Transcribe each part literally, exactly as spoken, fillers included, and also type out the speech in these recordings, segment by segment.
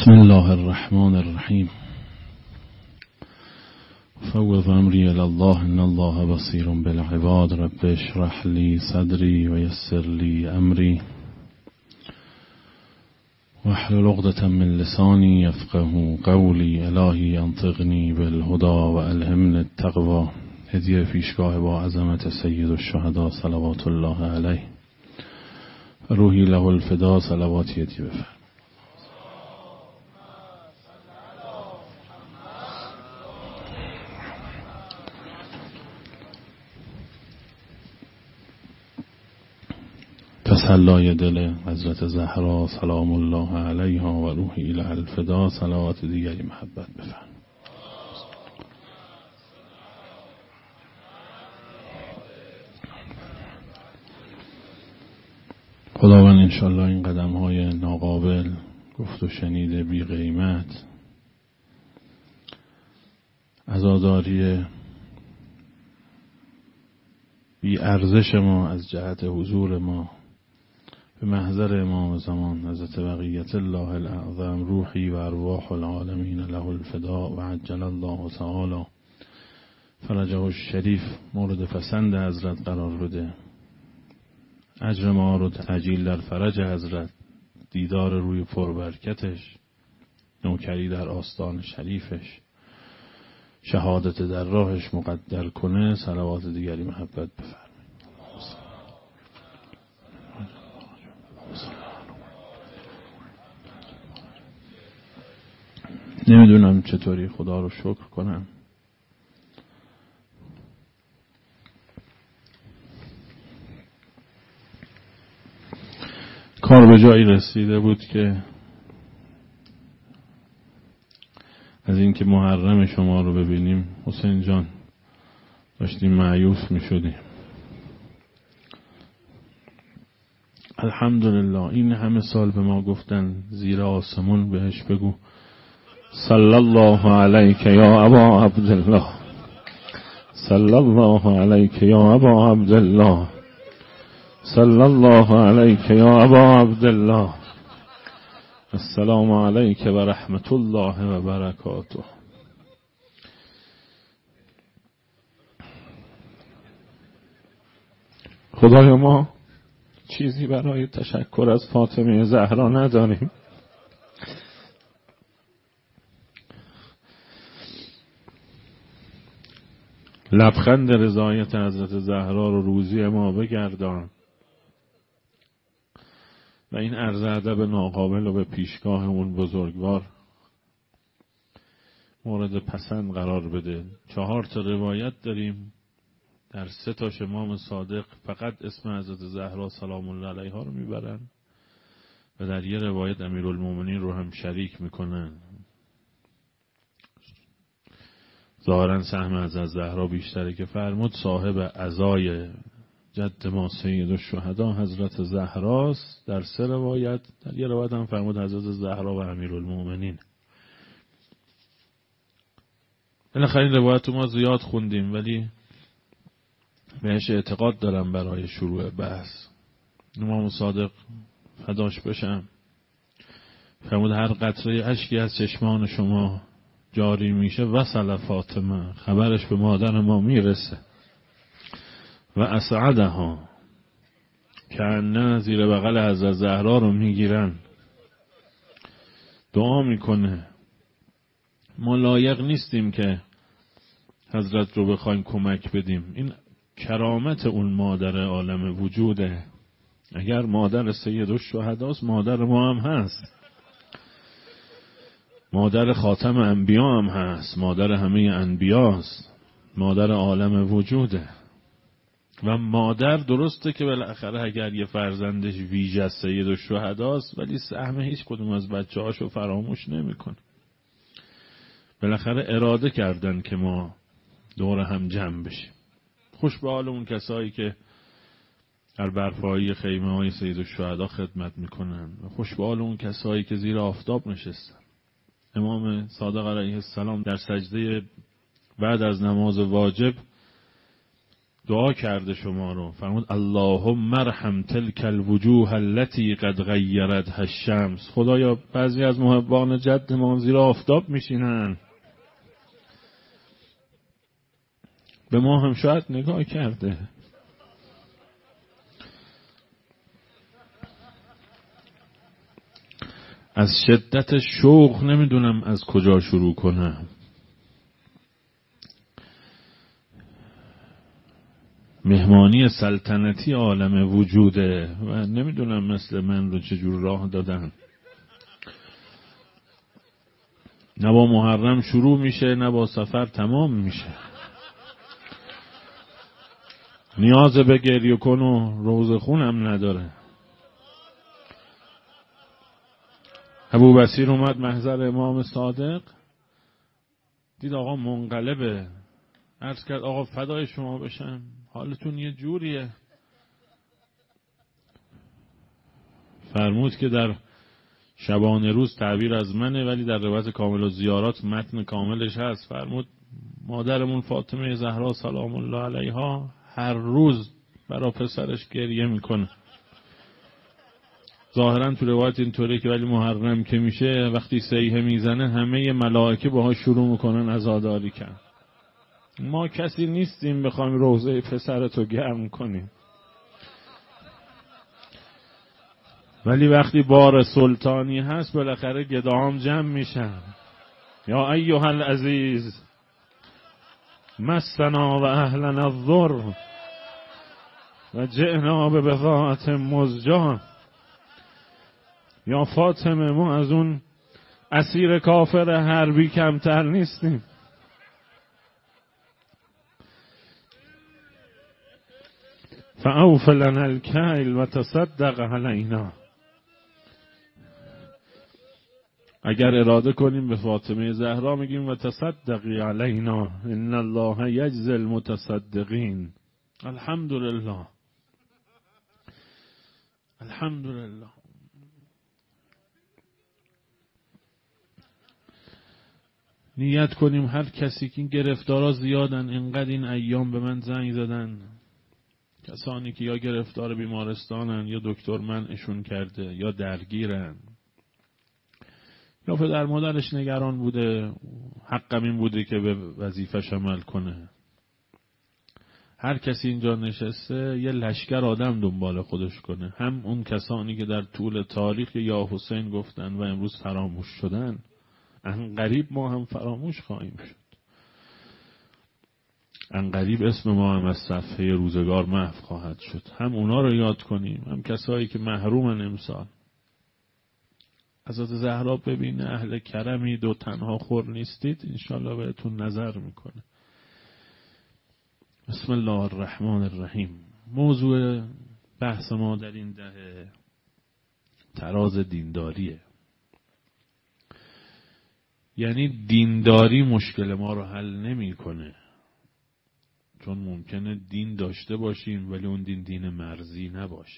بسم الله الرحمن الرحیم. فوض امری الی الله ان الله بصیر بالعباد. رب اشرح لی صدری و یسر لی امری واحلل عقدة من لسانی یفقهوا قولی. الهی انطقنی بالهدی و الهمنی التقوی. هدیه پیشگاه با عظمت سید الشهدا صلوات الله علیه. روحی له الفدا صلواتی هدیه بفرمایید. تسلای دل حضرت زهرا سلام الله علیها و روحی اله الفدا صلوات دیگری محبت بفرمایید. خداوند انشالله این قدم های ناقابل گفت و شنیده بی قیمت، عزاداری بی ارزش ما از جهت حضور ما به محضر امام زمان حضرت بقیت الله الاعظم روحی و ارواح العالمین له الفدا و عجل الله تعالی فرجه الشریف مورد پسند حضرت قرار بده. اجر ما رو تعجیل در فرج حضرت، دیدار روی پربرکتش، نوکری در آستان شریفش، شهادت در راهش مقدر کنه. صلوات دیگری محبت بفرمایید. نمیدونم چطوری خدا رو شکر کنم. کار به جایی رسیده بود که از اینکه محرم شما رو ببینیم حسین جان داشتیم مایوس می شدیم. الحمدلله این همه سال به ما گفتن زیر آسمون بهش بگو صلی الله علیک یا ابا عبدالله، صلی الله علیک یا ابا عبدالله، صلی الله علیک یا ابا عبدالله، السلام علیک و رحمت الله و برکاته. خدایا ما چیزی برای تشکر از فاطمه زهرا نداریم. لبخند رضایت حضرت زهرا رو روزی ما بگردان و این عرض ادب ناقابل رو به پیشگاه اون بزرگوار مورد پسند قرار بده. چهار تا روایت داریم، در سه تاش امام صادق فقط اسم حضرت زهرا سلام الله علیها رو میبرن و در یه روایت امیرالمومنین رو هم شریک میکنن. ظاهرا سهم حضرت زهرا بیشتره که فرمود صاحب عزای جد ما سید الشهدا حضرت زهراست در سه روایت. در یه روایت هم فرمود حضرت زهرا و امیرالمومنین. بالاخره این روایت ما زیاد خوندیم ولی بهش اعتقاد دارم برای شروع بحث. امام صادق فداش بشم فرمود هر قطره اشکی از چشمان شما جاری میشه وصل فاطمه، خبرش به مادر ما میرسه و اسعدها که نه زیر بغل حضرت زهرا رو میگیرن، دعا میکنه. ما لایق نیستیم که حضرت رو بخوایم کمک بدیم. این کرامت اون مادر عالم وجوده. اگر مادر سید الشهداست مادر ما هم هست، مادر خاتم انبیا هم هست، مادر همه انبیاست، مادر عالم وجوده. و مادر درسته که بالاخره اگر یه فرزندش ویژه از سید الشهداست ولی سهم هیچ کدوم از بچه هاشو فراموش نمی‌کنه. بالاخره اراده کردن که ما دور هم جمع بشیم. خوش به حال اون کسایی که در برپایی خیمه های سید الشهدا خدمت میکنن و خوش به حال اون کسایی که زیر آفتاب نشستن. امام صادق علیه السلام در سجده بعد از نماز واجب دعا کرده شما رو، فرمود اللهم ارحم تلک الوجوه التي قد غیرتها الشمس. خدایا بعضی از محبان جد ما زیر آفتاب میشینن، به ما هم شاید نگاه کرده. از شدت شوق نمیدونم از کجا شروع کنم. مهمانی سلطنتی عالم وجوده و نمیدونم مثل من رو چجور راه دادن. نه با محرم شروع میشه نه با سفر تمام میشه. نیاز به گریه کن و روز خونم نداره. ابو بصیر اومد محضر امام صادق، دید آقا منقلبه، عرض کرد آقا فدای شما بشم، حالتون یه جوریه. فرمود که در شبانه روز تعبیر از منه ولی در روایت کامل و زیارات متن کاملش هست. فرمود مادرمون فاطمه زهرا سلام الله علیها هر روز برای پسرش گریه میکنه. ظاهرا تو روایت اینطوره که ولی محرم که میشه وقتی صیحه میزنه همه ملائکه باهاش شروع میکنن عزاداری کردن. ما کسی نیستیم بخوایم روضه پسرتو گرم کنیم، ولی وقتی بار سلطانی هست بالاخره گدام جمع میشن. یا ایها العزیز مسنا و اهلنا الضر و جئنا به بضاعت مزجا. یا فاطمه ما از اون اسیر کافر حربی کمتر نیستیم. فاوف لنا الکیل و تصدق علینا. اگر اراده کنیم به فاطمه زهرا میگیم و تصدقی علینا ان الله یجزی المتصدقین. الحمدلله الحمدلله. نیت کنیم هر کسی که این گرفتارا زیادن، اینقدر این ایام به من زنگ زدن کسانی که یا گرفتار بیمارستانن یا دکتر منعشون کرده یا درگیرن یا پدر مادرش نگران بوده، حقم این بوده که به وظیفش عمل کنه. هر کسی اینجا نشسته یه لشکر آدم دنبال خودش کنه، هم اون کسانی که در طول تاریخ یا حسین گفتن و امروز فراموش شدن، انقریب ما هم فراموش خواهیم شد. انقریب اسم ما هم از صفحه روزگار محو خواهد شد. هم اونا رو یاد کنیم، هم کسایی که محرومن امسال. حضرت زهرا ببینه اهل کرمی دو تنها خور نیستید، انشالله بهتون نظر میکنه. بسم الله الرحمن الرحیم. موضوع بحث ما در این دهه تراز دینداریه. یعنی دینداری مشکل ما رو حل نمیکنه، چون ممکنه دین داشته باشیم ولی اون دین دین مرزی نباشه.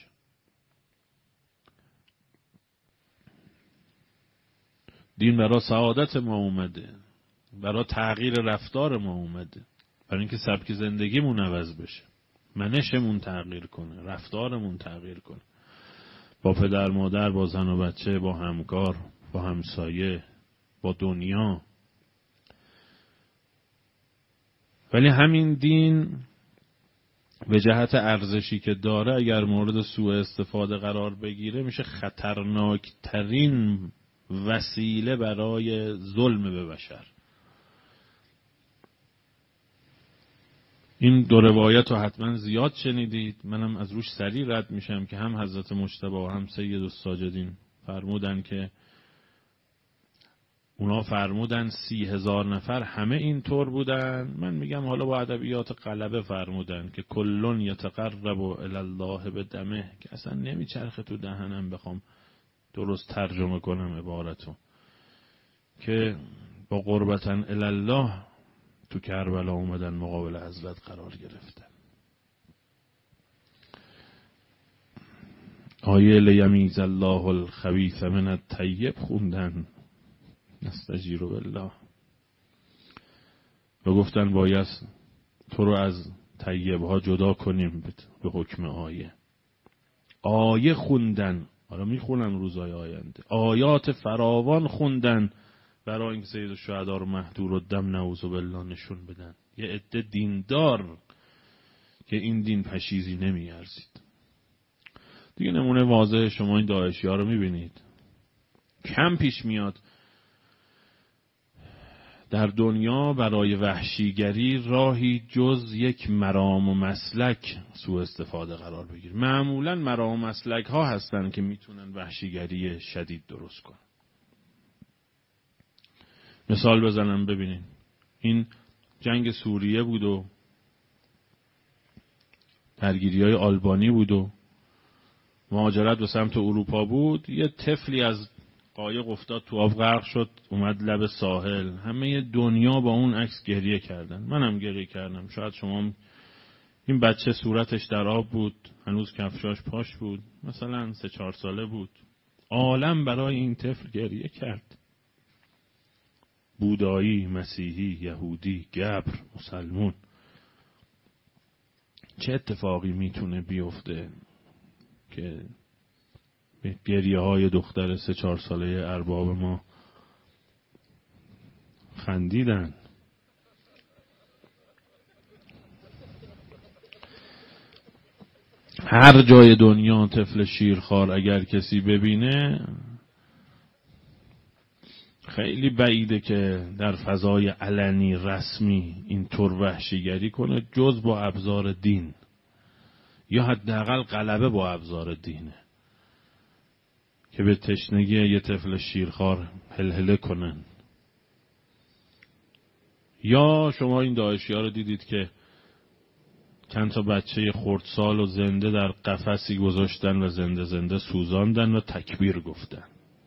دین برای سعادت ما اومده، برای تغییر رفتار ما اومده، برای اینکه سبک زندگیمون عوض بشه، منشمون تغییر کنه، رفتارمون تغییر کنه، با پدر مادر، با زن و بچه، با همکار، با همسایه، با دنیا. ولی همین دین به جهت ارزشی که داره اگر مورد سوء استفاده قرار بگیره میشه خطرناکترین وسیله برای ظلم به بشر. این دو روایت رو حتما زیاد شنیدید، منم از روش سریع رد میشم که هم حضرت مجتبی و هم سید الساجدین فرمودن که اونا فرمودن سی هزار نفر همه این طور بودن. من میگم حالا با ادبیات غلبه فرمودن که کلون یتقرب الی الله بدمه، که اصلا نمیچرخه تو دهنم بخوام درست ترجمه کنم عبارتو، که با قربتن الی الله تو کربلا اومدن مقابل حضرت قرار گرفتن. آیه لیمیز الله الخبیث من الطیب خوندن، نستجیر بالله، و گفتن باید تو رو از طیبها جدا کنیم به حکم آیه. آیه خوندن، حالا میخونم روزهای آینده، آیات فراوان خوندن برای اینکه سید الشهدا رو مهدور و دم نعوذ بالله نشون بدن. یه عده دیندار که این دین پشیزی نمیارزید. دیگه نمونه واضح شما این داعشی ها رو میبینید. کم پیش میاد در دنیا برای وحشیگری راهی جز یک مرام و مسلک سوء استفاده قرار بگیر. معمولا مرام و مسلک ها هستن که میتونن وحشیگری شدید درست کنن. مثال بزنم ببینین. این جنگ سوریه بود و درگیری های آلبانی بود و مهاجرت به سمت اروپا بود. یه طفلی از قایق افتاد تو آب، غرق شد، اومد لب ساحل. همه دنیا با اون عکس گریه کردن. منم گریه کردم. شاید شما هم. این بچه صورتش در آب بود، هنوز کفشاش پاش بود، مثلا سه چهار ساله بود. عالم برای این طفل گریه کرد. بودایی، مسیحی، یهودی، گبر، مسلمون. چه اتفاقی میتونه بیفته که گریه های دختر سه چهار ساله ارباب ما خندیدن. هر جای دنیا طفل شیرخوار اگر کسی ببینه، خیلی بعیده که در فضای علنی رسمی اینطور وحشیگری کنه جز با ابزار دین، یا حداقل غلبه با ابزار دینه که به تشنگی یه طفل شیرخوار هلهله کنن. یا شما این داعشی ها رو دیدید که چند تا بچه خردسال و زنده در قفسی گذاشتن و زنده زنده سوزاندن و تکبیر گفتن.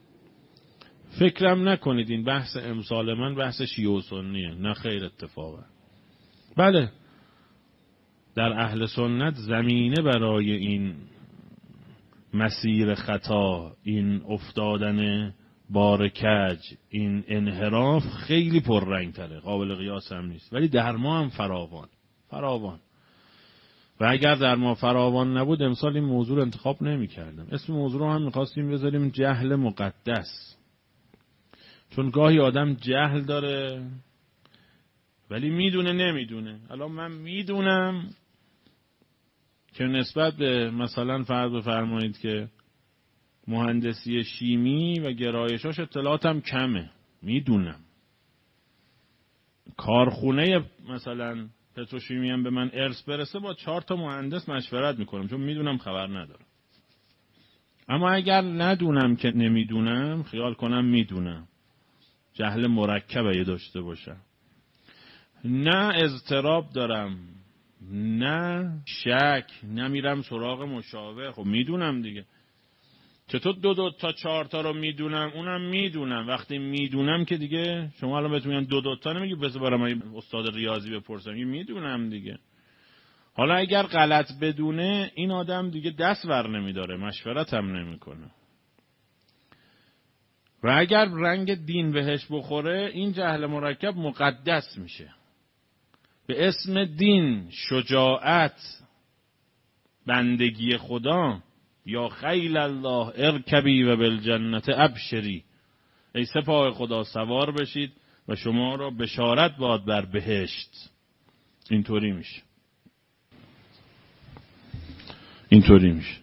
فکرم نکنید این بحث امسال من بحث شیعه و سنیه، نه خیر اتفاقه. بله در اهل سنت زمینه برای این مسیر خطا، این افتادن بارکج، این انحراف خیلی پررنگ تره، قابل قیاس هم نیست. ولی در ما هم فراوان فراوان و اگر در ما فراوان نبود امسال این موضوع رو انتخاب نمی کردم. اسم موضوع رو هم میخواستیم بذاریم جهل مقدس، چون گاهی آدم جهل داره ولی میدونه نمیدونه. الان من میدونم که نسبت به مثلا فرض بفرمایید که مهندسی شیمی و گرایشاش اطلاعاتم کمه، میدونم. کارخونه مثلا پتروشیمی هم به من ارث برسه با چهار تا مهندس مشورت میکنم، چون میدونم خبر ندارم. اما اگر ندونم که نمیدونم، خیال کنم میدونم، جهل مرکبه داشته باشم، نه اضطراب دارم نه شک، نمیرم سراغ مشاور، خب میدونم دیگه. چطور دو دو تا چهار تا رو میدونم؟ اونم میدونم. وقتی میدونم که دیگه شما الان بهتون میگن دو دو تا نمیگی بذار برام استاد ریاضی بپرسم، میدونم دیگه. حالا اگر غلط بدونه این آدم دیگه دست ور نمیداره، مشورت هم نمیکنه. و اگر رنگ دین بهش بخوره این جهل مرکب مقدس میشه. به اسم دین، شجاعت، بندگی خدا، یا خیل الله ارکبی و بالجنت ابشری، ای سپاه خدا سوار بشید و شما را بشارت باد بر بهشت. اینطوری میشه اینطوری میشه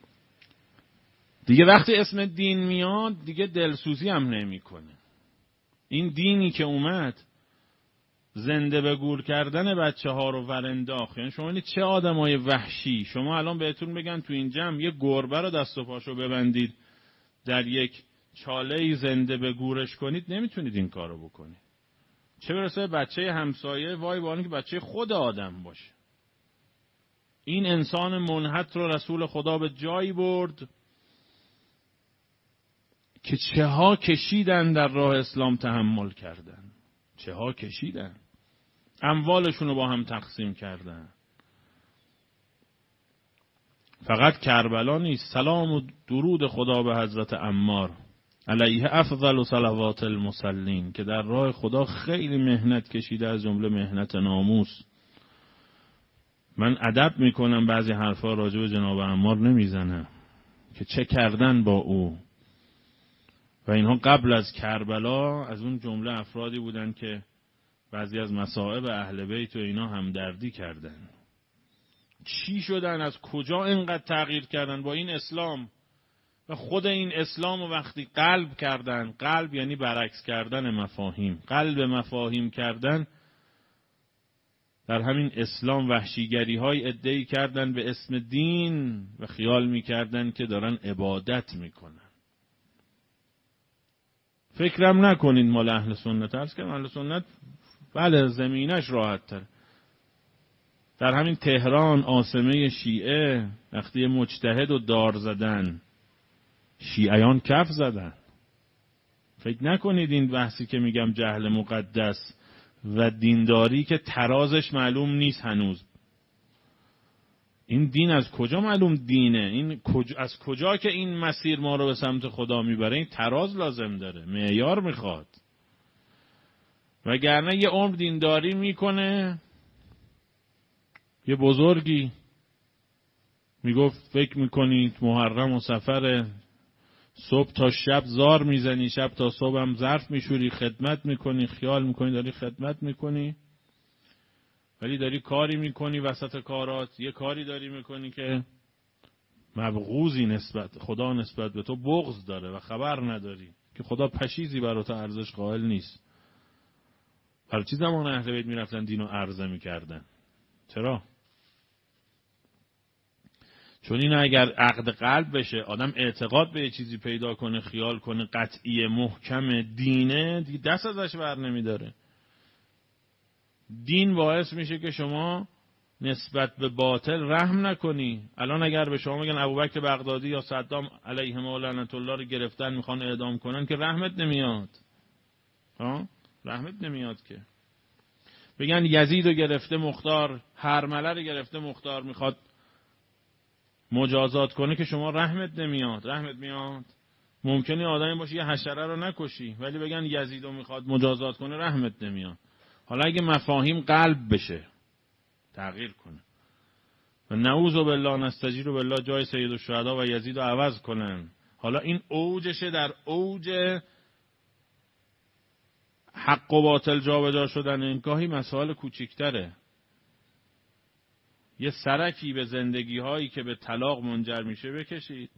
دیگه. وقتی اسم دین میاد دیگه دلسوزی هم نمیکنه. این دینی که اومد زنده به گور کردن بچه ها رو ورنداخت. یعنی شما اینی چه آدمای وحشی. شما الان بهتون بگن تو این جمع یه گربه رو دست و پاشو ببندید در یک چاله زنده به گورش کنید، نمیتونید این کارو بکنید. چه برسه بچه همسایه، وای با اینکه بچه خود آدم باشه. این انسان منحط رو رسول خدا به جایی برد که چه ها کشیدن در راه اسلام تحمل کردن، چه ها کشیدن، اموالشون رو با هم تقسیم کردن. فقط کربلا نیست. سلام و درود خدا به حضرت عمار علیه افضل و صلوات المصلین که در راه خدا خیلی مهنت کشیده، از جمله مهنت ناموس. من ادب میکنم بعضی حرفا راجع به جناب عمار نمیزنم که چه کردن با او و اینها قبل از کربلا از اون جمله افرادی بودن که بعضی از مصائب اهل بیت و اینا همدردی کردن. چی شدن؟ از کجا اینقدر تغییر کردن با این اسلام؟ و خود این اسلام وقتی قلب کردن، قلب یعنی برعکس کردن مفاهیم، قلب مفاهیم کردن، در همین اسلام وحشیگری های ادعی کردن به اسم دین و خیال میکردن که دارن عبادت میکنن. فکرم نکنید مال اهل سنت هست که اهل سنت بله زمینش راحت تر. در همین تهران عاصمه شیعه وقتی مجتهد و دار زدن، شیعیان کف زدن. فکر نکنید این بحثی که میگم جهل مقدس و دینداری که ترازش معلوم نیست هنوز. این دین از کجا معلوم دینه؟ این کج... از کجا که این مسیر ما رو به سمت خدا میبره؟ این تراز لازم داره، معیار میخواد. وگرنه یه عمر دینداری میکنه. یه بزرگی میگفت فکر میکنید محرم و سفر، صبح تا شب زار میزنی، شب تا صبح هم ظرف میشوری، خدمت میکنی، خیال میکنی داری خدمت میکنی، ولی داری کاری میکنی وسط کارات، یه کاری داری میکنی که مبغوزی نسبت خدا نسبت به تو بغض داره و خبر نداری که خدا پشیزی برای تو ارزش قائل نیست. برای چی زمان اهل بیت میرفتن دینو عرضه میکردن؟ چرا؟ چون این اگر عقد قلب بشه، آدم اعتقاد به یه چیزی پیدا کنه، خیال کنه قطعی محکم دینه، دیگه دست ازش بر نمیداره. دین باعث میشه که شما نسبت به باطل رحم نکنی. الان اگر به شما بگن ابوبکر بغدادی یا صدام علیهم لعنت الله رو گرفتن میخوان اعدام کنن که رحمت نمیاد. ها؟ رحمت نمیاد که. بگن یزید رو گرفته مختار، هرمله رو گرفته مختار میخواد مجازات کنه که شما رحمت نمیاد. رحمت میاد؟ ممکنه آدمی باشه یه حشره رو نکشی ولی بگن یزید رو میخواد مجازات کنه، رحمت نمیاد. حالا اگه مفاهیم قلب بشه، تغییر کنه و نعوذ بالله نستجیر بالله جای سید الشهدا و یزید رو عوض کنن، حالا این اوجشه، در اوج حق و باطل جابجا شدن. این گاهی مسائل کوچیک‌تره. یه سرکی به زندگی هایی که به طلاق منجر میشه بکشید.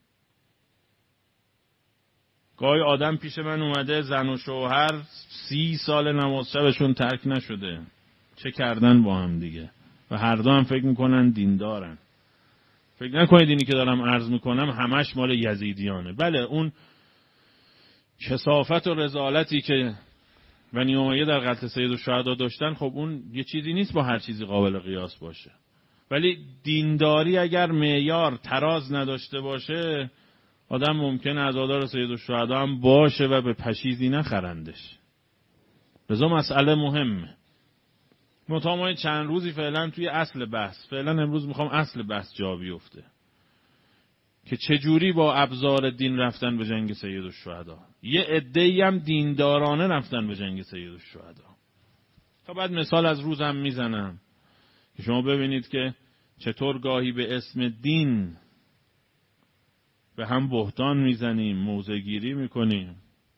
گاهی آدم پیش من اومده زن و شوهر سی سال نماز شبشون ترک نشده، چه کردن با هم دیگه و هر دو هم فکر میکنن دیندارن. فکر نکنید اینی که دارم عرض میکنم همش مال یزیدیانه. بله اون کثافت و رذالتی که بنی امیه در قتل سید الشهدا داشتن، خب اون یه چیزی نیست با هر چیزی قابل قیاس باشه. ولی دینداری اگر معیار تراز نداشته باشه، آدم ممکنه عزادار سید الشهدا هم باشه و به پشیزی نخرندش. لذا مسئله مهمه. مطمئن چند روزی فعلا توی اصل بحث، فعلا امروز میخوام اصل بحث جا بیفته که چجوری با ابزار دین رفتن به جنگ سید الشهدا. یه عده‌ای هم دیندارانه رفتن به جنگ سید الشهدا. تا بعد مثال از روزم میزنم که شما ببینید که چطور گاهی به اسم دین به هم بهتان میزنیم، موضع‌گیری میکنیم.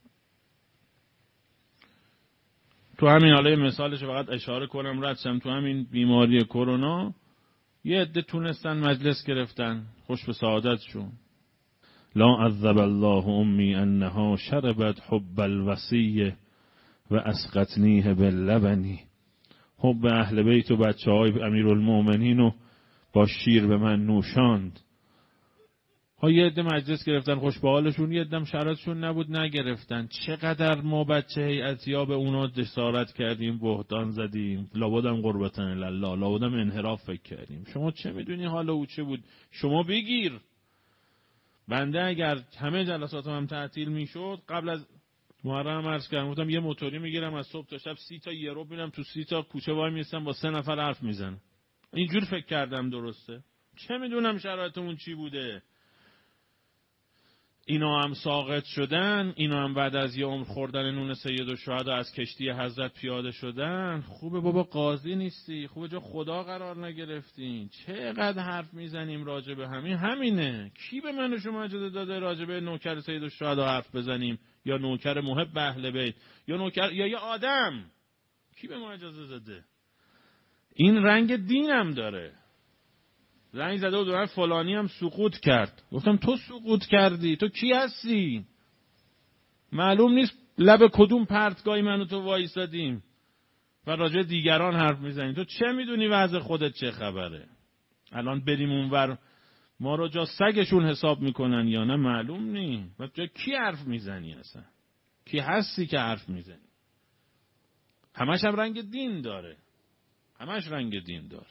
تو همین حاله مثالش فقط اشاره کنم ردشم، تو همین بیماری کرونا یه عده تونستن مجلس گرفتن، خوش به سعادتشون. لا عذب الله امی انها شربت حب الوصی و اسقطنیه باللبنی. حب اهل بیت و بچه های امیرالمومنین رو با شیر به من نوشاند. ها یه عده مجلس گرفتن خوش به حالشون، یه عده شرطشون نبود نگرفتن. چقدر ما بچه هیئتیا به اونا جسارت کردیم، بهتان زدیم، لابدم قربتن الله، لابدم انحراف فکر کردیم. شما چه میدونی حال او چه بود؟ شما بگیر. بنده اگر همه جلساتم هم تعطیل میشد، قبل از محرم عرض کردم گفتم یه موتوری میگیرم از صبح تا شب سی تا یورو میرم تو سی تا کوچه وای میستم با سه نفر حرف میزنم. اینجور فکر کردم درسته. چه میدونم شرایطمون چی بوده. اینا هم ساقط شدن، اینا هم بعد از یه عمر خوردن نون سیدالشهدا از کشتی حضرت پیاده شدن. خوبه بابا قاضی نیستی، خوبه جا خدا قرار نگرفتین. چقدر حرف میزنیم راجع به همین همینه. کی به من و شما اجازه داده راجع به نوکر سیدالشهدا حرف بزنیم، یا نوکر محب اهل بیت، یا نوکر یا یه آدم؟ کی به ما اجازه داده؟ این رنگ دینم داره. زنگ زده بود من فلانی هم سقوط کرد. گفتم تو سقوط کردی؟ تو کی هستی؟ معلوم نیست لب کدوم پرتگاهی من و تو وایسادیم و راجع دیگران حرف میزنیم. تو چه میدونی وضع خودت چه خبره؟ الان بریم اونور ما رو جا سگشون حساب میکنن یا نه معلوم نی. و جا کی حرف میزنی اصلا؟ کی هستی که حرف میزنی؟ همش هم رنگ دین داره. همش رنگ دین داره.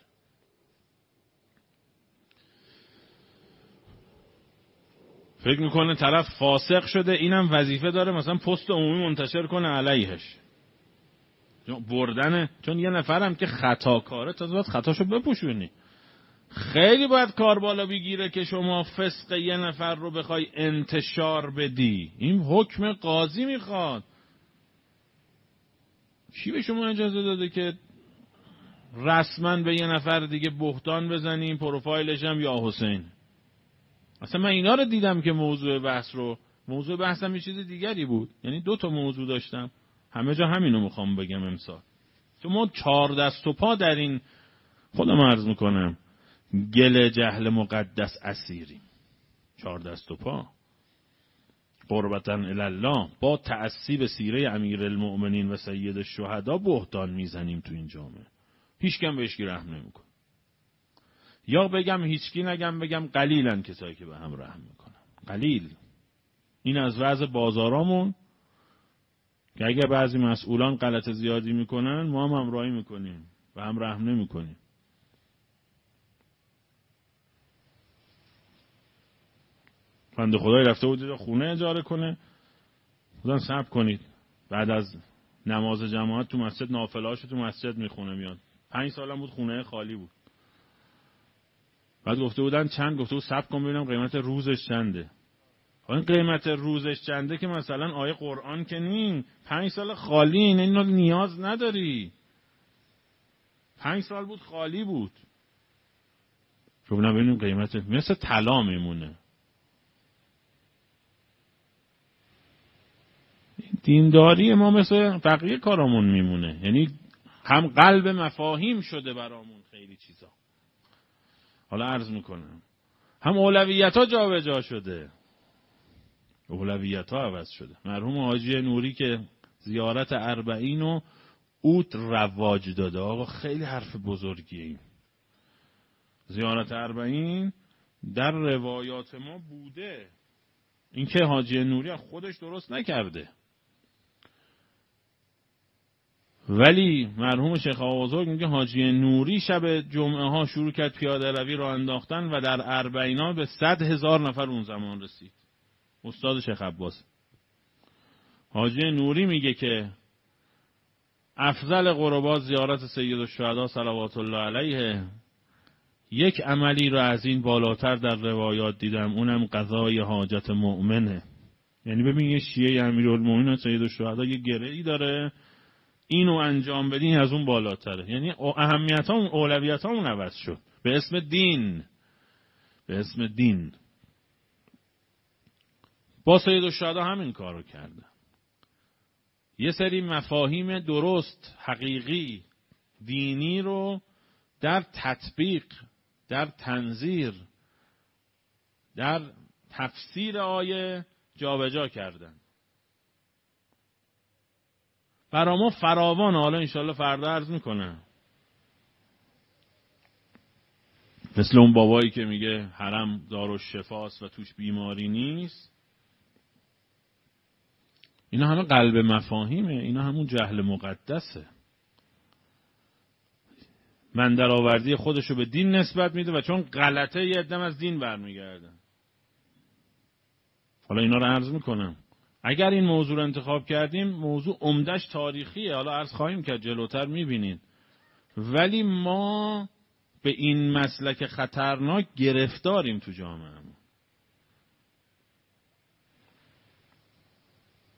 فکر میکنه طرف فاسق شده، اینم وظیفه داره مثلا پست عمومی منتشر کنه علیهش. بردنه. چون یه نفرم که خطاکاره تا باید خطاشو بپوشونی. خیلی باید کار بالا بگیره که شما فسق یه نفر رو بخوای انتشار بدی. این حکم قاضی میخواد. کی به شما اجازه داده که رسما به یه نفر دیگه بهتان بزنیم، پروفایلش هم یا حسین؟ اصلا من اینا رو دیدم که موضوع بحث رو موضوع بحثم یه چیز دیگری بود. یعنی دو تا موضوع داشتم، همه جا همینو میخوام بگم امسال. تو ما چهار دست و پا در این خودم عرض میکنم گل جهل مقدس اسیریم. چهار دست و پا قربتاً الله با تعصیب سیره امیرالمؤمنین و سید الشهدا بهتان میزنیم تو این جامعه. هیچ کم بهش رحم نمیکنه. یا بگم هیچکی نگم، بگم قلیلن کسایی که به هم رحم میکنن. قلیل. این از وضع بازارامون که اگه بعضی مسئولان غلط زیادی میکنن ما هم همراهی میکنیم و هم رحم نمیکنیم. بنده خدای رفته بود خونه اجاره کنه، خودم صبر کنید بعد از نماز جماعت تو مسجد نافلهاشو تو مسجد میخونه میاد. پنج سالم بود خونه خالی بود. بعد گفته بودن چند، گفته بود صبر کن ببینم قیمت روزش چنده. این قیمت روزش چنده که مثلا آیه قرآن که نین، پنج سال خالی، این اینو نیاز نداری. پنج سال بود خالی بود. شو ببینیم قیمت مثل طلا میمونه. دینداری ما مثل بقیه کارامون میمونه. یعنی هم قلب مفاهیم شده برامون خیلی چیزا. حالا عرض میکنم هم اولویت ها جا به جا شده. اولویت ها عوض شده. مرحوم حاجی نوری که زیارت اربعین و اوت رواج داده. آقا خیلی حرف بزرگیه این. زیارت اربعین در روایات ما بوده. این که حاجی نوری خودش درست نکرده. ولی مرحوم شیخ آقابزرگ میگه حاجی نوری شب جمعه ها شروع کرد پیاده روی را انداختن و در اربعینا به صد هزار نفر اون زمان رسید. استاد شیخ عباس. حاجی نوری میگه که افضل قربات زیارت سید الشهدا صلوات الله علیه. یک عملی رو از این بالاتر در روایات دیدم، اونم قضای حاجت مؤمنه. یعنی ببین یه شیعه امیرالمومنین سید الشهدا یه گره‌ای داره، اینو انجام بدین از اون بالاتره. یعنی اهمیت ها اولویت ها اون عوض شد به اسم دین. به اسم دین با سید الشهدا همین کارو کردن. یه سری مفاهیم درست حقیقی دینی رو در تطبیق، در تنظیر، در تفسیر آیه جابجا کردن. برای ما فراوان. حالا انشالله فردا عرض میکنه. مثل اون بابایی که میگه حرم دارالشفاست و توش بیماری نیست. اینا همه قلب مفاهیمه. اینا همون جهل مقدسه. من در آوردی خودشو به دین نسبت میده و چون غلطه یه عدم از دین برمیگردن. حالا اینا رو عرض میکنم. اگر این موضوع رو انتخاب کردیم موضوع عمدش تاریخیه. حالا عرض خواهیم کرد جلوتر میبینید. ولی ما به این مسلک خطرناک گرفتاریم تو جامعه.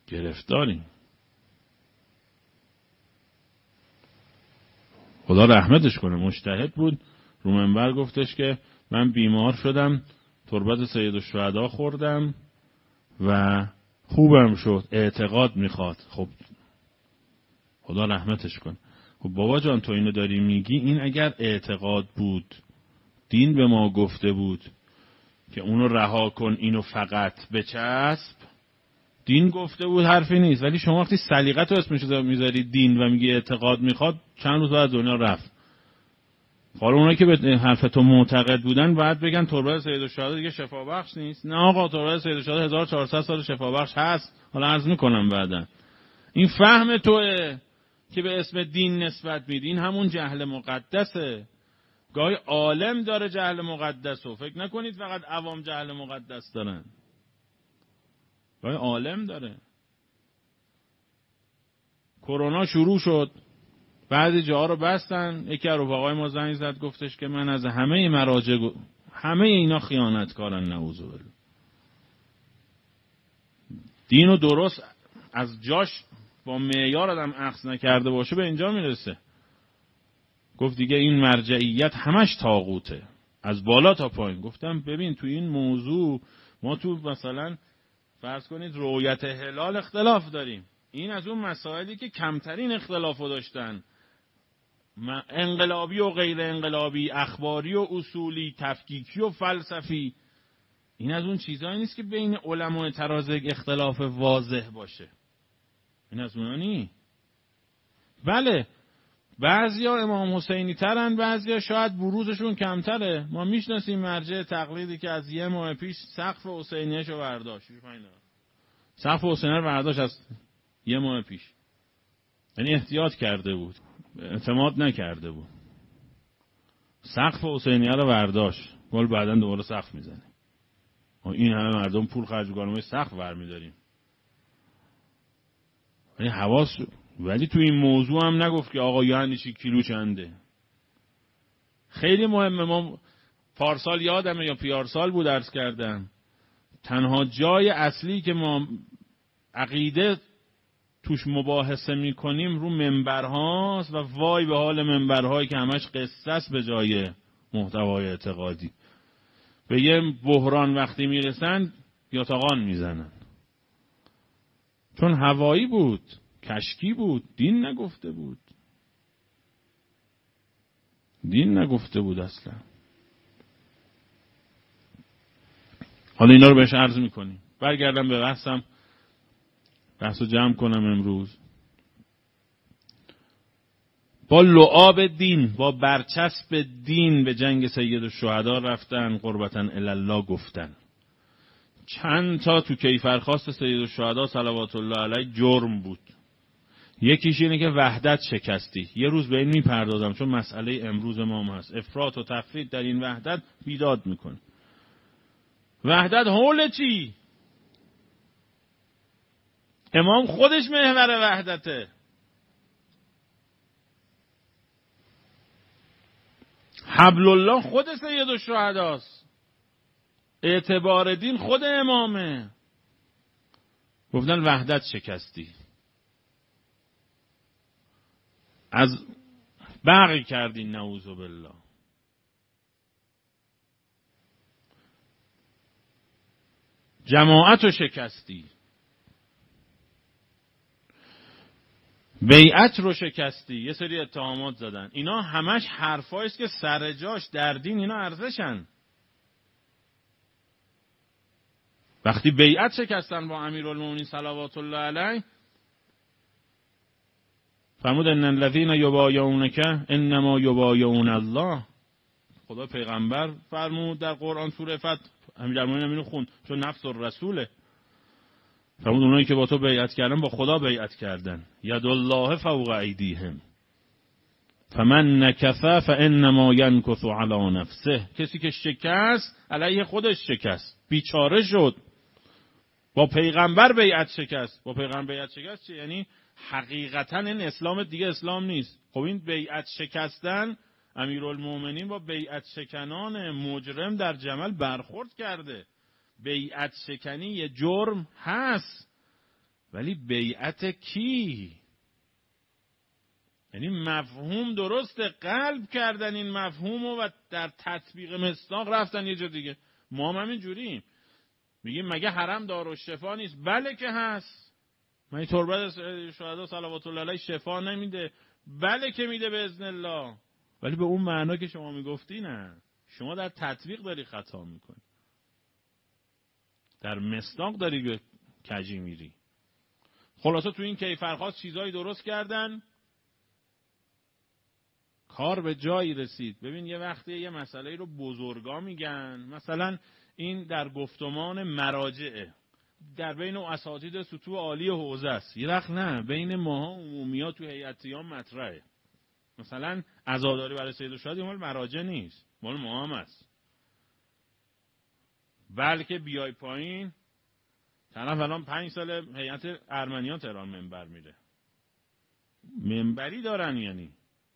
گرفتاریم. خدا رحمتش کنه، مجتهد بود، رو منبر گفتش که من بیمار شدم، تربت سید الشهدا خوردم و خوبم شد، اعتقاد میخواد. خب خدا رحمتش کنه. خب بابا جان تو اینو داری میگی، این اگر اعتقاد بود، دین به ما گفته بود که اونو رها کن، اینو فقط بچسب، دین گفته بود حرفی نیست. ولی شما وقتی سلیقت رو اسمش رو میذاری دین و میگی اعتقاد میخواد، چند روز بعد دنیا رفت. حالا اونایی که به حرف تو معتقد بودن باید بگن تربت سید الشهدا دیگه شفا بخش نیست. نه آقا، تربت سید الشهدا هزار و چهارصد سال شفا بخش هست. حالا عرض میکنم بعدا. این فهم توئه که به اسم دین نسبت میدی، این همون جهل مقدسه. گاهی عالم داره جهل مقدسو، فکر نکنید فقط عوام جهل مقدس دارن، گاهی عالم داره. کرونا شروع شد، بعضی جاها رو بستن، یکی از رفقای ما زنگ زد گفتش که من از همه مراجع گ... همه اینا خیانتکارن، نعوذ بالله. دینو درست از جاش با معیار آدم اخذ نکرده باشه به اینجا میرسه. گفت دیگه این مرجعیت همش طاغوته، از بالا تا پایین. گفتم ببین تو این موضوع ما تو مثلا فرض کنید رؤیت هلال اختلاف داریم، این از اون مسائلی که کمترین اختلافو داشتن، انقلابی و غیر انقلابی، اخباری و اصولی، تفکیکی و فلسفی، این از اون چیزایی نیست که بین علماء ترازه اختلاف واضح باشه. این از اونها نی. بله بعضیا امام حسینی ترن، بعضیا شاید بروزشون کمتره. ما میشناسیم مرجع تقلیدی که از یه ماه پیش سقف حسینیه‌شو برداشت، سقف حسینیه رو برداشت از یه ماه پیش، یعنی احتیاط کرده بود، اعتماد نکرده بود. سقف حسینیه رو برداشت، گل بعدن دوباره سقف میزنه. این همه مردم پول خرج می‌کنن ما سقف برمی‌داریم. یعنی حواس. ولی تو این موضوع هم نگفت که آقا یعنی چی کیلو چنده. خیلی مهمه. ما پارسال یادمه یا پیارسال بود عرض کردم، تنها جای اصلی که ما عقیده توش مباحثه میکنیم رو منبرهاست و وای به حال منبرهایی که همش قصه است به جای محتوای اعتقادی. به یه بحران وقتی میرسن یاتاقان میزنن، چون هوایی بود، کشکی بود، دین نگفته بود. دین نگفته بود اصلا. حالا اینا رو بهش عرض میکنیم. برگردم به بحثم، بحثو جمع کنم امروز. با لعاب دین، با برچسب دین به جنگ سید الشهدا رفتن، قربتاً الله گفتن. چند تا تو کیفرخواست سید الشهدا صلوات الله علیه جرم بود. یکیش اینه که وحدت شکستی. یه روز به این میپردازم چون مسئله امروز ما هم هست. افراط و تفرید در این وحدت بیداد میکنه. وحدت حول چی؟ امام خودش محور وحدته. حبل الله خود سید الشهداست. اعتبار دین خود امامه. گفتن وحدت شکستی. از بغی کردین، نعوذ بالله. جماعت رو شکستی، بیعت رو شکستی. یه سری اتهامات زدن. اینا همش حرفایی است که سر جاش در دین اینا ارزشن. وقتی بیعت شکستن با امیرالمومنین صلوات الله علیه، فرمود ان الذين یبایعونک انما یبایعون الله. خدا پیغمبر فرمود در قرآن سوره فتح، امیرالمومنین اینو خوند چون نفس الرسوله. فرمود اونایی که با تو بیعت کردن با خدا بیعت کردن. ید الله فوق ایدیهم فمن نکث فانما ینکث علی نفسه. کسی که شکست علیه خودش شکست، بیچاره شد. با پیغمبر بیعت شکست. با پیغمبر بیعت شکست چی؟ یعنی حقیقتا این اسلام دیگه اسلام نیست. خب این بیعت شکستن، امیرالمومنین با بیعت شکنان مجرم در جمل برخورد کرده. بیعت شکنی یه جرم هست، ولی بیعت کی؟ یعنی مفهوم درسته، قلب کردن این مفهوم و در تطبیق مصداق رفتن یه جا دیگه. ما هم همین جوریم، میگیم مگه حرم دارالشفا نیست؟ بله که هست. مگه تربت شهدا صلوات الله علیه شفا نمیده؟ بله که میده باذن الله. ولی به اون معنا که شما میگفتی نه. شما در تطبیق داری خطا میکنی، در مصداق داری به کجی میری. خلاصه تو این کیفرخواست چیزایی درست کردن، کار به جایی رسید. ببین یه وقتی یه مسئله رو بزرگا میگن، مثلا این در گفتمان مراجعه، در بین اساتید سطوح عالی حوزه است. یه وقت نه، بین ماها عمومیا تو هیئتیان مطرحه. مثلا عزاداری برای سید الشهدا مال مراجع نیست، مال ما هم است. بلکه بیای پایین، طرف الان پنج سال هیئت ارمنیان تهران منبر میره، منبری دارن. یعنی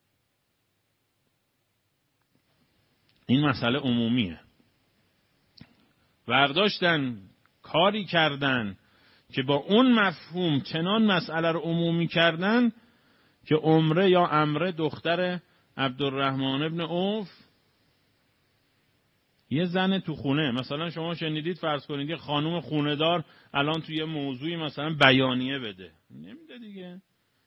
این مسئله عمومیه. برداشتن کاری کردن که با اون مفهوم چنان مسئله رو عمومی کردن که عمره یا امره دختر عبدالرحمن ابن عوف، یه زن تو خونه، مثلا شما شنیدید فرض کنید یه خانم خونه دار الان توی یه موضوعی مثلا بیانیه بده، نمیده دیگه.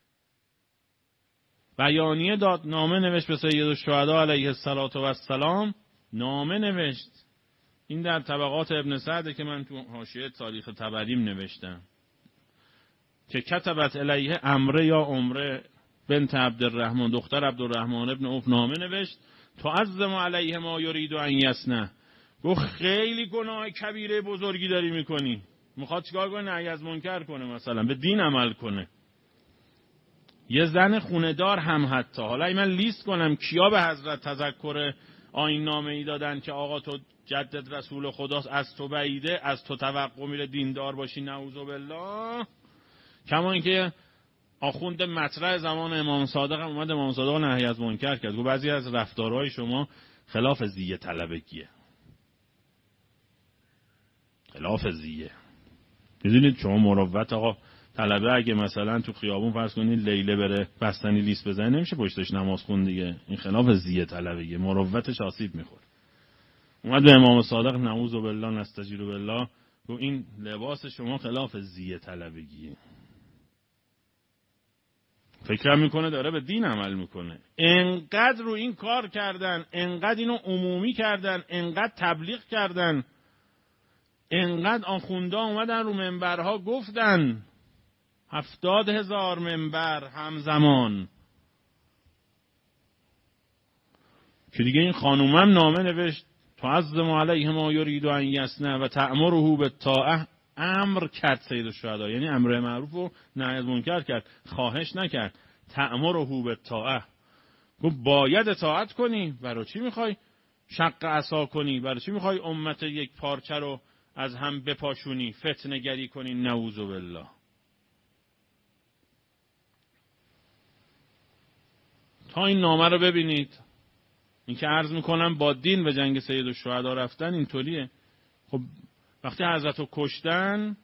بیانیه داد، نامه نوشت به سید الشهدا علیه السلام، نامه نوشت. این در طبقات ابن سعد که من تو حاشیه تاریخ طبریم نوشتم که کتبت الیه امره یا عمره بنت عبدالرحمن، دختر عبدالرحمن ابن عوف نامه نوشت تعظم علیه ما یرید ان یصنع. گفت خیلی گناه کبیره بزرگی داری میکنی، میخواد چیکار کنه؟ نهی از منکر کنه، مثلا به دین عمل کنه. یه زن خونه دار هم حتی، حالا من لیست کنم کیا به حضرت تذکر آیین نامه ای دادن که آقا تو جدد رسول خداست، از تو بعیده، از تو توقع میره دیندار باشی، نعوذ بالله. کما اینکه آخوند مطرح زمان امام صادق هم اومد امام صادق نهی از منکر کرد، گفت بعضی از رفتارهای شما خلاف زیه طلبگیه، خلاف زیه. میدونید شما مروت آقا طلبه اگه مثلا تو خیابون فرض کنید لیله بره بستنی لیست بزنه، نمیشه پشتش نماز خون دیگه، این خلاف زیه طلبگیه، مروتش آسیب میخوره. اومد به امام صادق نعوذ بالله نستجیر بالله گفت این لباس شما خلاف زیه طلبگیه. فکر میکنه داره به دین عمل میکنه. انقدر رو این کار کردن، انقدر اینو عمومی کردن، انقدر تبلیغ کردن، انقدر آخونده اومدن رو منبرها گفتن، هفتاد هزار منبر همزمان، که دیگه این خانومم نامه نوشت تعظم علیه ما یرید ان یصنع و تأمره بالطاعه. امر کرد سید الشهدا، یعنی امر معروف و نهی از منکر کرد، خواهش نکرد. تأمره بالطاعه، گفت باید اطاعت کنی. برای چی میخوای شق عصا کنی؟ برای چی میخوای امت یک پارچه رو از هم بپاشونی، فتنه گری کنی؟ نعوذ بالله. تا این نامه رو ببینید. این که عرض میکنم با دین به جنگ سید الشهدا رفتن اینطوریه. خب وقتی حضرت رو کشتن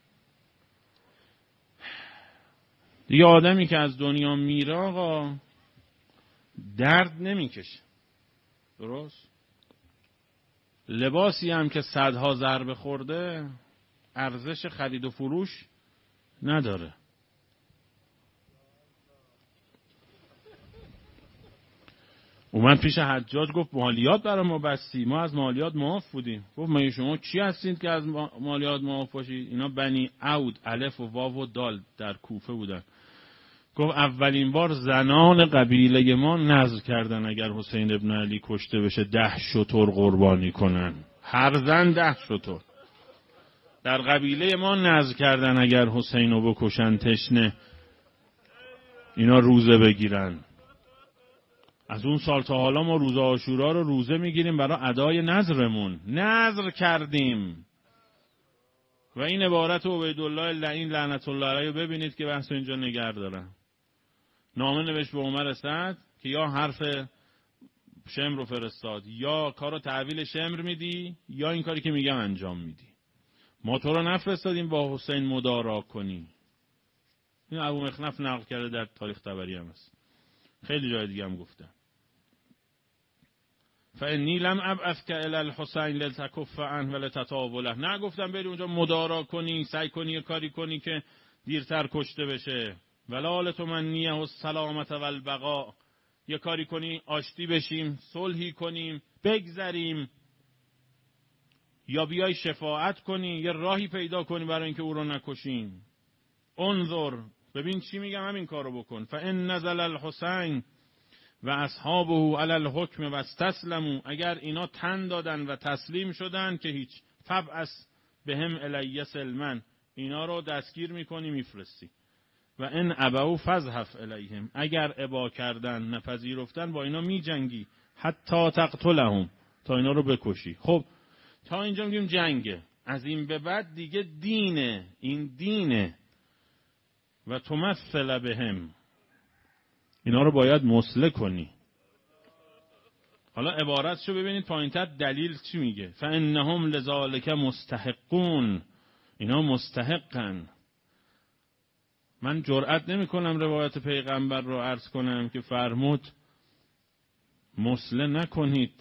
دیگه آدمی که از دنیا میره آقا درد نمیکشه، درست؟ لباسی هم که صدها ضربه خورده ارزش خرید و فروش نداره. اومد پیش حجاج گفت مالیات برای ما بستی، ما از مالیات معاف بودیم. گفت مگه شما چی هستید که از مالیات معاف باشید؟ اینا بنی عود، الف و واو و دال در کوفه بودن. گفت اولین بار زنان قبیله ما نذر کردن اگر حسین ابن علی کشته بشه ده شتر قربانی کنن، هر زن ده شتر. در قبیله ما نذر کردن اگر حسین رو بکشن تشنه اینا روزه بگیرن. از اون سال تا حالا ما روز عاشورا رو روزه میگیریم برای ادای نذرمون. نذر کردیم. و این عبارت عبیدالله لعین لعنت الله علیه ببینید که بحث اینجا نگه دارن. نامه نوشت به عمر سعد که یا حرف شمر رو فرستاد، یا کارو تحویل شمر میدی یا این کاری که میگم انجام میدی. ما تو رو نفرستادیم با حسین مدارا کنی. این ابو مخنف نقل کرده، در تاریخ طبری هم هست، خیلی جای دیگه هم گفتن. فانی لم ابعثک الی الحسین لتکف عنه ولتطاوله، نه گفتم بری اونجا مدارا کنی، سعی کنی یه کاری کنی که دیرتر کشته بشه. ولا لتمنیه السلامة والبقاء، یه کاری کنی آشتی بشیم، صلحی کنیم، بگذریم، یا بیای شفاعت کنی، یه راهی پیدا کنی برای اینکه او رو نکشیم. انظر، ببین چی میگم، همین کارو بکن. فان نزل الحسین و اصحابه علی الحکم و استسلموا، اگر اینا تن دادن و تسلیم شدن که هیچ، فبعث بهم الی سلما، اینا رو دستگیر میکنی میفرستی. و ان ابوا فاذهب الیهم، اگر ابا کردن نپذیرفتن با اینا میجنگی، حتی تقتلهم، تا اینا رو بکشی. خب تا اینجا میگیم جنگه، از این به بعد دیگه دینه، این دینه. و تمثل بهم، اینا رو باید مسله کنی. حالا عبارتشو ببینید پایینتر دلیل چی میگه. فانهم لذالک مستحقون، اینا مستحقن. من جرئت نمی کنم روایت پیغمبر رو عرض کنم که فرمود مسله نکنید.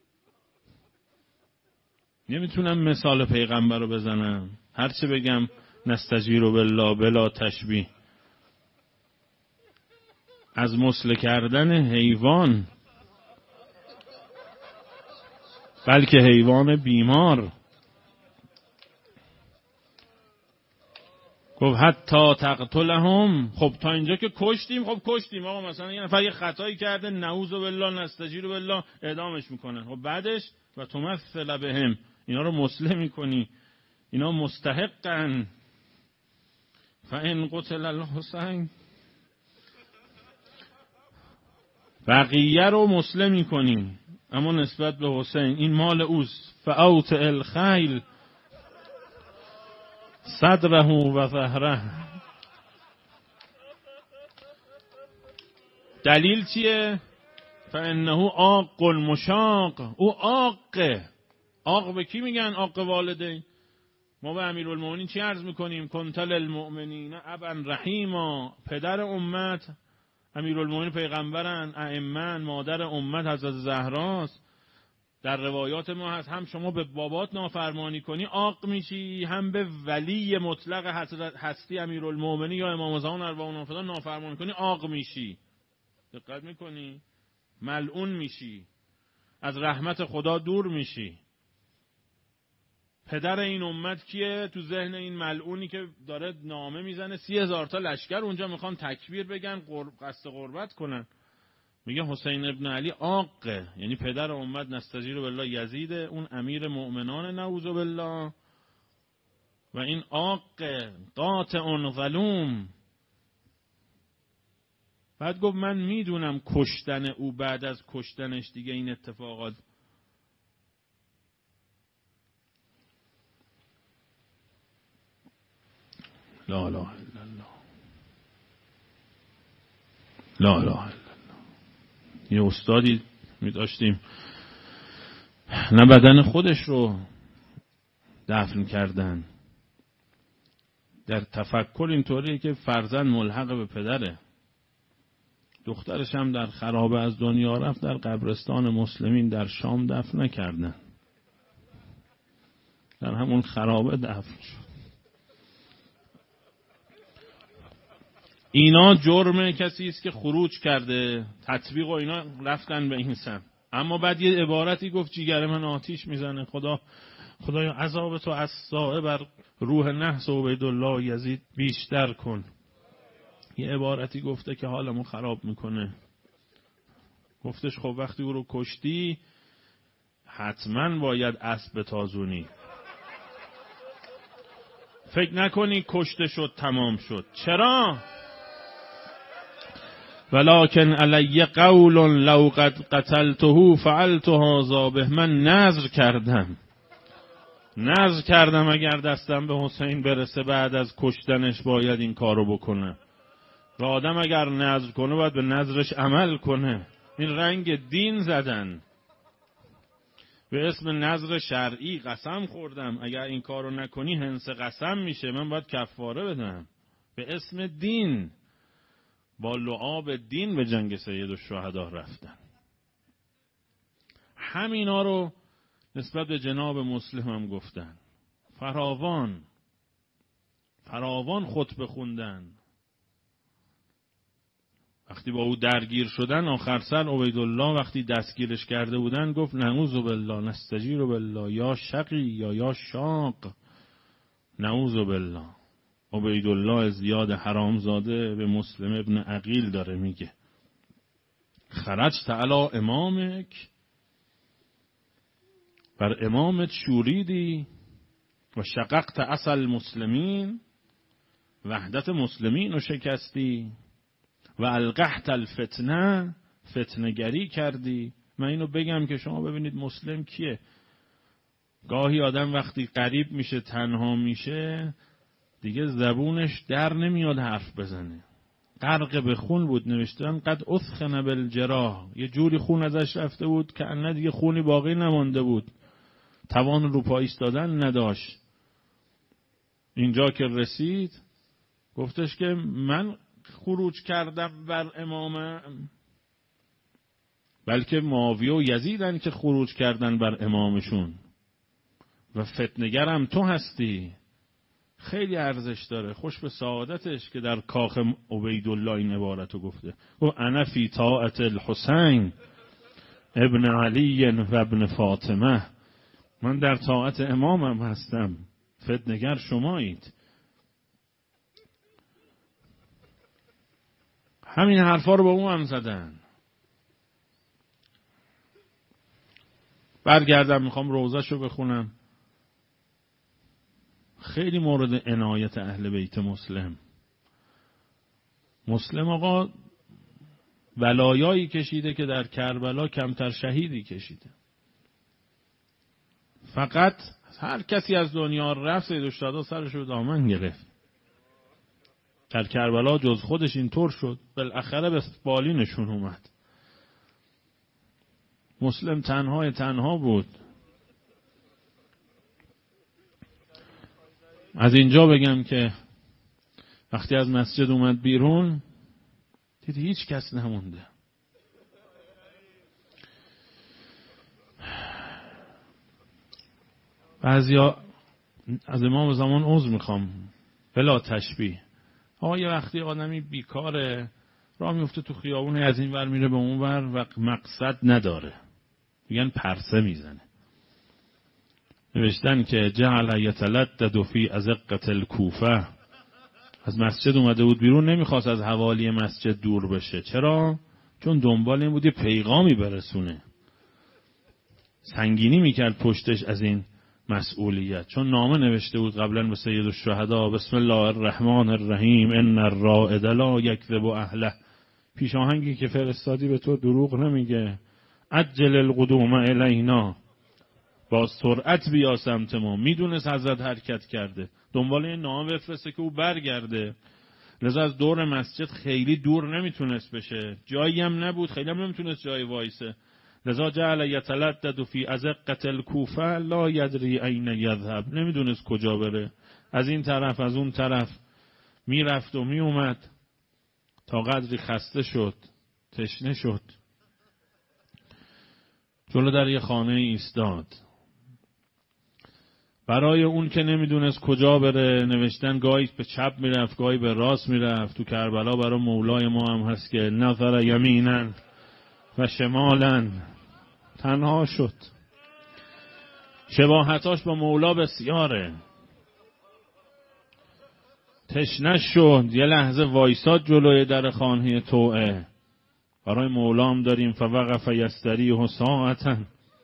نمیتونم مثال پیغمبر رو بزنم، هرچه بگم نستجیر بالله بلا تشبیه. از مسله کردن حیوان، بلکه حیوان بیمار، خب حتی تقتلهم. خب تا اینجا که کشتیم، خب کشتیم آقا، مثلا یه نفر یه خطایی کرده، نعوذ بالله نستجیر بالله، اعدامش میکنن. خب بعدش و تمثل بهم، اینا رو مسلم میکنی، اینا مستحقن. فان قتل الحسین، بقیه رو مسلم میکنی، اما نسبت به حسین این مال اوست. فاوت الخیل صدره و ظهره. دلیل چیه؟ فانه عاق مشاق، او عاقه. عاق به کی میگن؟ عاق والدین. ما به امیرالمومنین چی عرض میکنیم؟ کنت للمؤمنین ابا رحیما، پدر امت امیرالمومنین پیغمبرن، ائمه، مادر امت حضرت زهراست. در روایات ما هست هم شما به بابات نافرمانی کنی عاق میشی، هم به ولی مطلق هستی امیرالمومنین یا امام زمان اربعین فدان نافرمانی کنی عاق میشی. دقت میکنی؟ ملعون میشی، از رحمت خدا دور میشی. پدر این امت کیه؟ تو ذهن این ملعونی که داره نامه میزنه، سی هزار تا لشکر اونجا میخوان تکبیر بگن، قصد قربت کنن، میگه حسین ابن علی عاقه، یعنی پدر امت نستجیر بالله یزید، اون امیر مؤمنان نعوذ بالله، و این عاقه قاطع ظلوم. بعد گفت من میدونم کشتن او بعد از کشتنش دیگه این اتفاقات. لا اله الا الله، لا اله الا الله. یه استادی می داشتیم، نه بدن خودش رو دفن کردن، در تفکر اینطوریه که فرزند ملحق به پدره، دخترش هم در خرابه از دنیا رفت، در قبرستان مسلمین در شام دفن نکردن، در همون خرابه دفن شد. اینا جرم کسی است که خروج کرده، تطبیق و اینا رفتن به این سمت. اما بعد یه عبارتی گفت جیگر من آتیش میزنه، خدا خدایا عذاب تو از سایه بر روح نحس عبیدالله یزید بیشتر کن. یه عبارتی گفته که حالمو خراب میکنه. گفتش خب وقتی او رو کشتی حتما باید اسب بتازونی. فکر نکنی کشته شد تمام شد. چرا؟ ولکن علی قول لو قد قتلته فعلت هذا به، من نذر کردم نذر کردم اگر دستم به حسین برسه بعد از کشتنش باید این کارو بکنه. و آدم اگر نذر کنه باید به نذرش عمل کنه. این رنگ دین زدن، به اسم نذر شرعی قسم خوردم اگر این کارو نکنی هنس قسم میشه، من باید کفاره بدم. به اسم دین با لعاب دین به جنگ سید الشهدا رفتن. همینا رو نسبت به جناب مسلم هم گفتن. فراوان فراوان خطبه خوندن. وقتی با او درگیر شدن آخر سر عبیدالله وقتی دستگیرش کرده بودن گفت نعوذ بالله نستجیر بالله یا شقی یا یا شاق. نعوذ بالله. عبیدالله زیاد حرامزاده به مسلم ابن عقیل داره میگه خرجت علی امامک، بر امامت شوریدی و شققت اصل مسلمین، وحدت مسلمین رو شکستی و القحت الفتنه، فتنه‌گری کردی. من اینو بگم که شما ببینید مسلم کیه. گاهی آدم وقتی غریب میشه تنها میشه دیگه زبونش در نمیاد حرف بزنه. غرق به خون بود، نوشتن قد اثخن بالجراح، یه جوری خون ازش رفته بود که انه دیگه خونی باقی نمانده بود، توان رو پا ایستادن نداشت. اینجا که رسید گفتش که من خروج کردم بر امامم، بلکه معاویه و یزیدن که خروج کردن بر امامشون و فتنه‌گرم تو هستی. خیلی ارزش داره. خوش به سعادتش که در کاخ عبیدالله این عبارتو گفته و انا فی طاعت الحسین ابن علی و ابن فاطمه، من در طاعت امامم هستم، فتنه‌گر شمایید. همین حرفا رو به اون هم زدن. برگردم میخوام روزه‌شو بخونم. خیلی مورد عنایت اهل بیت مسلم. مسلم آقا بلایایی کشیده که در کربلا کمتر شهیدی کشیده. فقط هر کسی از دنیا رفت سید الشهدا سرش رو دامن گرفت. در کربلا جز خودش اینطور شد، بالاخره به بالینشون اومد. مسلم تنهای تنها بود. از اینجا بگم که وقتی از مسجد اومد بیرون دید هیچ کس نمونده. بعضیا از امام زمان عذر میخوام بلا تشبیه. آقا یه وقتی آدمی بیکاره راه میفته تو خیابون، از این ور میره به اون ور و مقصد نداره، میگن پرسه میزنه. نوشتن که جعل یتلدد فی ازقة الکوفه، از مسجد اومده بود بیرون، نمیخواست از حوالی مسجد دور بشه. چرا؟ چون دنبال این بود یه پیغامی برسونه. سنگینی میکرد پشتش از این مسئولیت، چون نامه نوشته بود قبلا به سید الشهدا بسم الله الرحمن الرحیم ان الرائد لا یکذب اهله، پیش آهنگی که فرستادی به تو دروغ نمیگه، عجل القدوم الینا، با سرعت بیا سمت ما. میدونست حضرت حرکت کرده، دنبال این نامه بفرسته که او برگرده. لذا از دور مسجد خیلی دور نمیتونست بشه، جایی هم نبود، خیلی هم نمیتونست جای وایسه. لذا جعل یتلدد فی ازقة الکوفه لا یدری این یذهب، نمیدونست کجا بره، از این طرف از اون طرف میرفت و میومد تا قدری خسته شد، تشنه شد. جلو در یه خانه ایستاد. برای اون که نمیدونست کجا بره نوشتن گاهی به چپ میرفت گاهی به راست میرفت. تو کربلا برای مولای ما هم هست که نظر یمینا و شمالا، تنها شد. شباهتاش با مولا بسیاره. تشنه شد، یه لحظه وایساد جلوی در خانه توعه. برای مولام داریم فوقف یستریح ساعتا.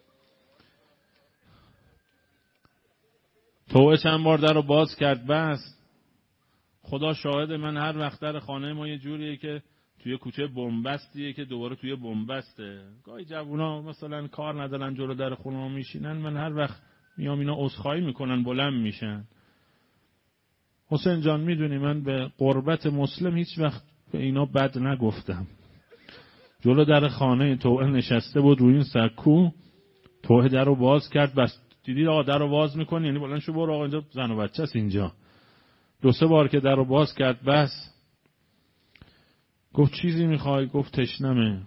توعه چند بار در رو باز کرد، بس خدا شاهد من هر وقت در خانه ما یه جوریه که توی کوچه بنبستیه که دوباره توی بنبسته. گاهی جوونا مثلا کار ندارن جلو در خونه ما میشینن، من هر وقت میام اینا عذرخواهی میکنن بلند میشن. حسین جان میدونی من به قربت مسلم هیچ وقت به اینا بد نگفتم. جلو در خانه توعه نشسته بود روی این سکو، توعه در رو باز کرد، بس دیدید آقا در رو باز میکنه یعنی بلند شو برو آقا اینجا زن و بچه است اینجا. دو سه بار که در رو باز کرد بس. گفت چیزی میخوای؟ گفت تشنمه.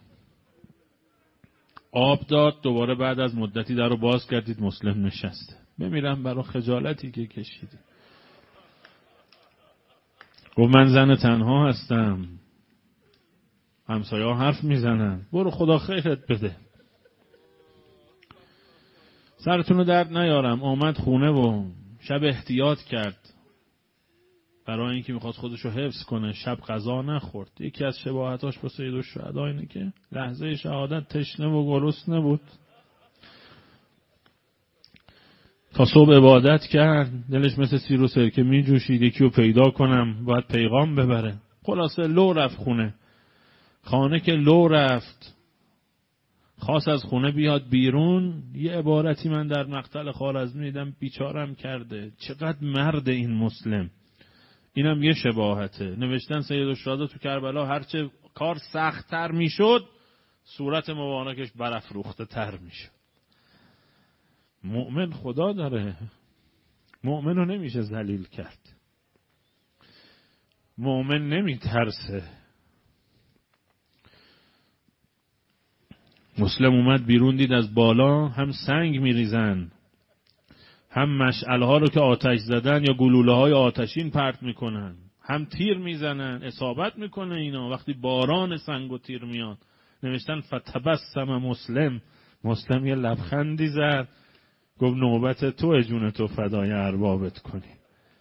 آب داد. دوباره بعد از مدتی در رو باز کردید مسلم نشسته. بمیرم برای خجالتی که کشیدی. گفت من زن تنها هستم، همسایه ها حرف میزنن، برو خدا خیرت بده. سرتونو درد نیارم. آمد خونه و شب احتیاط کرد برای اینکه میخواست خودشو حفظ کنه. شب غذا نخورد. یکی از شباهتاش با سید الشهدا اینه که لحظه شهادت تشنه و گرسنه بود. تا صبح عبادت کرد. دلش مثل سیر و سرکه می جوشید یکی رو پیدا کنم باید پیغام ببره. خلاصه لو رفت خونه. خانه که لو رفت خواست از خونه بیاد بیرون. یه عبارتی من در مقتل خوارزمی دیدم بیچارم کرده. چقدر مرد این مسلم. اینم یه شباهته. نوشتن سید الشهدا تو کربلا هرچه کار سخت تر می شد صورت مبارکش برافروخته تر می شد. مؤمن خدا داره. مؤمن رو نمیشه ذلیل کرد. مؤمن نمی ترسه. مسلم اومد بیرون دید از بالا هم سنگ میریزن هم مشعله ها رو که آتش زدن یا گلوله های آتشین پرت میکنن، هم تیر میزنن اصابت میکنه اینا. وقتی باران سنگ و تیر میاد نوشتن فتبسم مسلم. مسلم یه لبخندی زد گفت نوبت تو جون تو فدای اربابت کنی.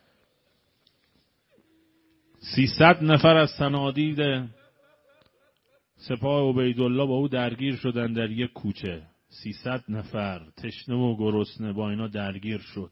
سیصد نفر از صنادید سپاه عبیدالله با او درگیر شدن در یک کوچه. سیصد نفر تشنه و گرسنه با اینا درگیر شد.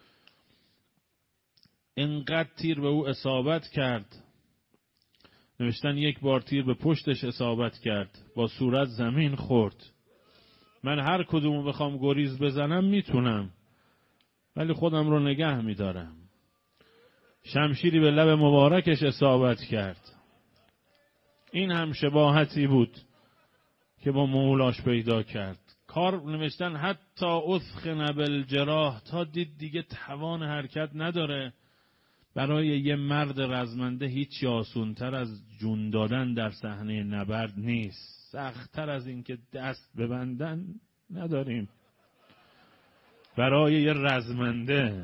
انقدر تیر به او اصابت کرد. نوشتن یک بار تیر به پشتش اصابت کرد با صورت زمین خورد. من هر کدومو بخوام گریز بزنم میتونم ولی خودم رو نگه میدارم. شمشیری به لب مبارکش اصابت کرد. این هم شباهتی بود که با مولاش پیدا کرد. کار نوشتن حتی اثخن بالجراح، تا دید دیگه توان حرکت نداره. برای یه مرد رزمنده هیچ آسونتر از جون دادن در صحنه نبرد نیست. سخت‌تر از این که دست ببندن نداریم. برای یه رزمنده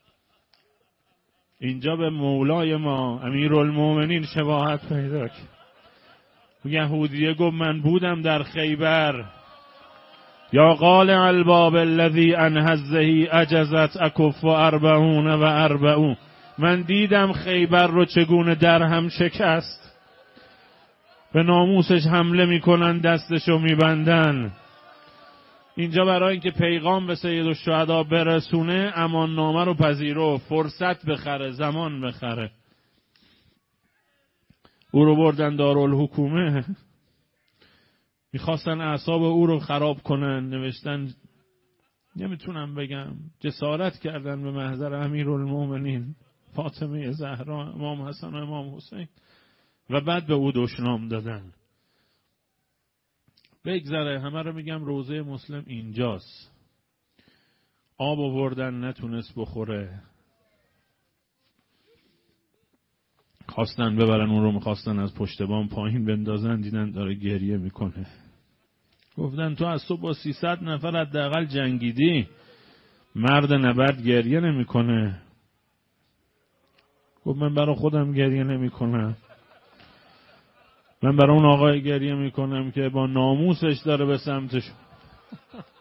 اینجا به مولای ما امیرالمومنین شباهت پیدا کرد. یهودیه گفت من بودم در خیبر. یا قالع الباب الذی انهزه اجزت اکف و اربعون و اربعون. من دیدم خیبر رو چگونه در هم شکست. به ناموسش حمله میکنن دستشو میبندن. اینجا برای اینکه پیغام به سید الشهدا برسونه امان نامه رو پذیرو، فرصت بخره، زمان بخره. او رو بردن دارالحکومه. میخواستن اعصاب او رو خراب کنن. نوشتن نمیتونم بگم جسارت کردن به محضر امیرالمومنین فاطمه زهرا، امام حسن و امام حسین و بعد به او دشنام دادن. بگذره همه رو میگم روضه مسلم اینجاست. آب آوردن نتونست بخوره. خواستن ببرن اون رو، میخواستن از پشت بام پایین بندازن، دیدن داره گریه میکنه. گفتن تو از صبح با سیصد نفر حداقل جنگیدی، مرد نبرد گریه نمیکنه. گفت من برای خودم گریه نمیکنم، من برای اون آقای گریه میکنم که با ناموسش داره به سمتش.